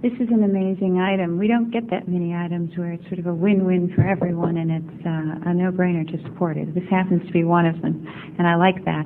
This is an amazing item. We don't get that many items where it's sort of a win-win for everyone, and it's a no-brainer to support it. This happens to be one of them, and I like that.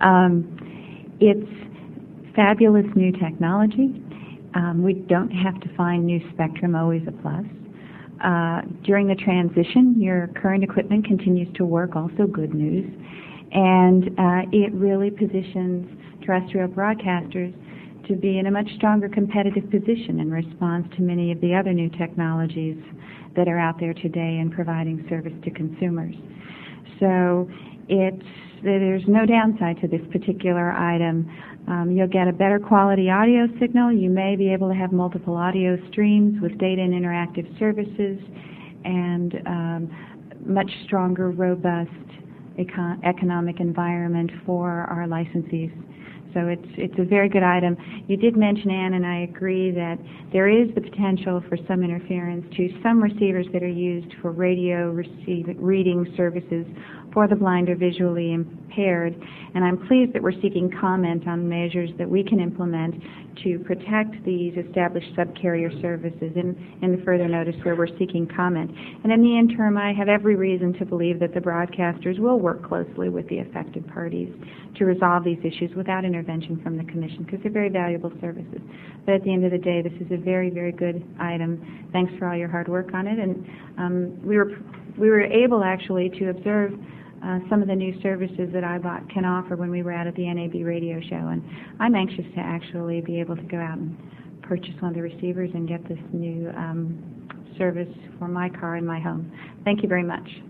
It's fabulous new technology. We don't have to find new spectrum, always a plus. During the transition, your current equipment continues to work, also good news. And it really positions terrestrial broadcasters to be in a much stronger competitive position in response to many of the other new technologies that are out there today in providing service to consumers. So there's no downside to this particular item. You'll get a better quality audio signal. You may be able to have multiple audio streams with data and interactive services, and much stronger, robust economic environment for our licensees. So it's a very good item. You did mention, Ann, and I agree that there is the potential for some interference to some receivers that are used for radio reading services for the blind or visually impaired. And I'm pleased that we're seeking comment on measures that we can implement to protect these established subcarrier services in the further notice where we're seeking comment. And in the interim, I have every reason to believe that the broadcasters will work closely with the affected parties to resolve these issues without intervention from the Commission, because they're very valuable services. But at the end of the day, this is a very, very good item. Thanks for all your hard work on it. And we were able actually to observe some of the new services that iBot can offer when we were out at the NAB radio show, and I'm anxious to actually be able to go out and purchase one of the receivers and get this new service for my car and my home. Thank you very much.